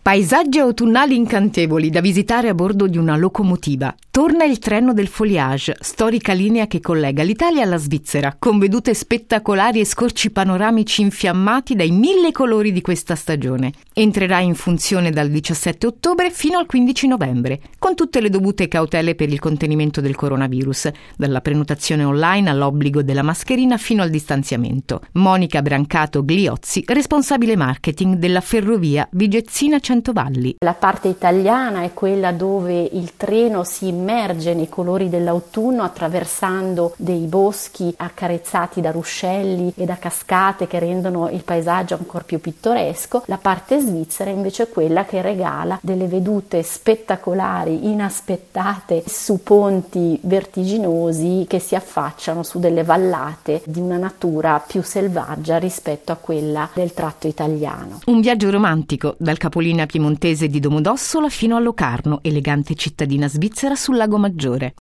Paesaggi autunnali incantevoli da visitare a bordo di una locomotiva. Torna il treno del Foliage, storica linea che collega l'Italia alla Svizzera, con vedute spettacolari e scorci panoramici infiammati dai 1000 colori di questa stagione. Entrerà in funzione dal 17 ottobre fino al 15 novembre, con tutte le dovute cautele per il contenimento del coronavirus, dalla prenotazione online all'obbligo della mascherina fino al distanziamento. Monica Brancato-Gliozzi, responsabile marketing della ferrovia Vigezzina Centovalli. La parte italiana è quella dove il treno si immerge nei colori dell'autunno attraversando dei boschi accarezzati da ruscelli e da cascate che rendono il paesaggio ancora più pittoresco. La parte svizzera invece è quella che regala delle vedute spettacolari, inaspettate, su ponti vertiginosi che si affacciano su delle vallate di una natura più selvaggia rispetto a quella del tratto italiano. Un viaggio romantico dal capolinea piemontese di Domodossola fino a Locarno, elegante cittadina svizzera sul Lago Maggiore.